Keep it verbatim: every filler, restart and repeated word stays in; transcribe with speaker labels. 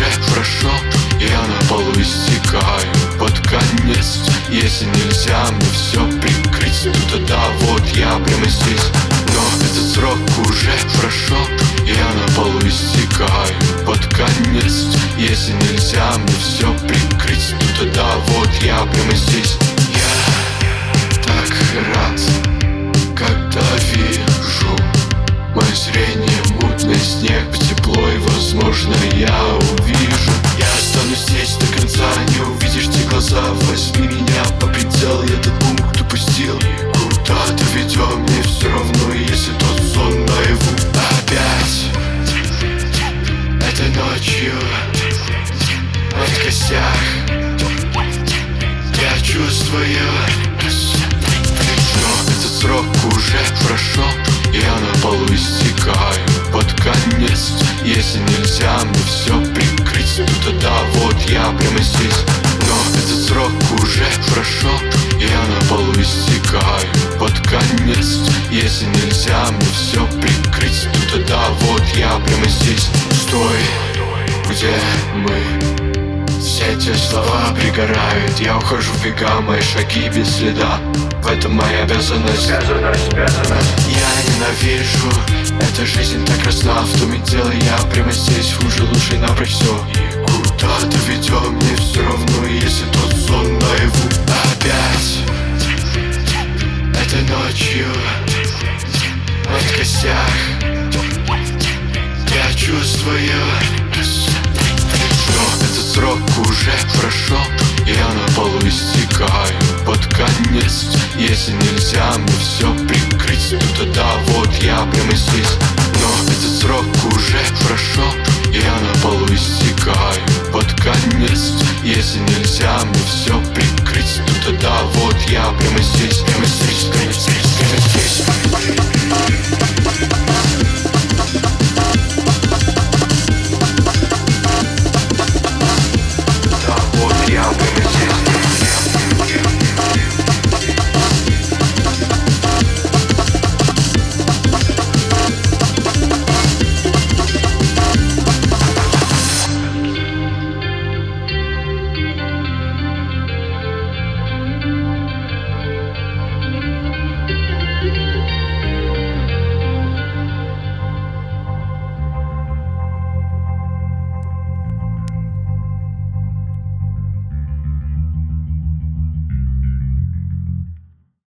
Speaker 1: уже прошел, я на полу истекаю под конец. Если нельзя мне все прикрыть, то тогда вот я прямо здесь. Но этот срок уже прошел, я на полу истекаю под конец. Если нельзя мне все прикрыть, то тогда вот я прямо здесь. Я так рад, когда вижу мое зрение мутное, снег, тепло, и возможно я увижу. Я останусь здесь до конца, не увидишь те глаза. Возьми меня по пределу, я этот пункт упустил. Куда-то ведем, мне все равно, если тот сон наяву. Опять этой ночью в костях я чувствую. Но этот срок уже прошел, я на полу истекаю под конец. Если нельзя мне все прикрыть, то тогда вот я прямо здесь. Но этот срок уже прошел, я на полу истекаю под конец. Если нельзя мне все прикрыть, то тогда вот я прямо здесь. Стой, где мы? Все те слова пригорают, я ухожу в бега, мои шаги без следа. В этом моя обязанность.
Speaker 2: Обязанность, обязанность.
Speaker 1: Я ненавижу, эта жизнь так красна. В том и дело, я прямо здесь, хуже, лучше напрочь все. И куда-то ведем, мне все равно, если тот сон наяву. Опять этой ночью в костях я чувствую. Но этот срок уже прошел, я на полу истекаю под конец. Если нельзя мне все прикрыть, то тогда вот я прямо здесь. Но этот срок уже прошел, я на полу истекаю под конец. Если нельзя мне все прикрыть, то тогда вот я прямо здесь.